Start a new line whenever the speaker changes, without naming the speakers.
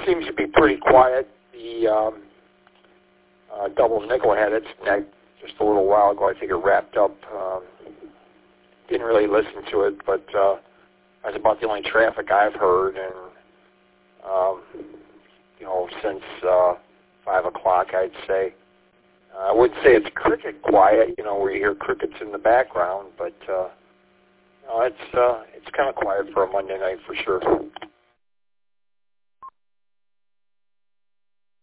seems to be pretty quiet. The double nickel had its neck just a little while ago. I think it wrapped up. Didn't really listen to it, but that's about the only traffic I've heard. And since 5 o'clock, I'd say. I would say it's cricket quiet, where you hear crickets in the background, but it's kind of quiet for a Monday night for sure.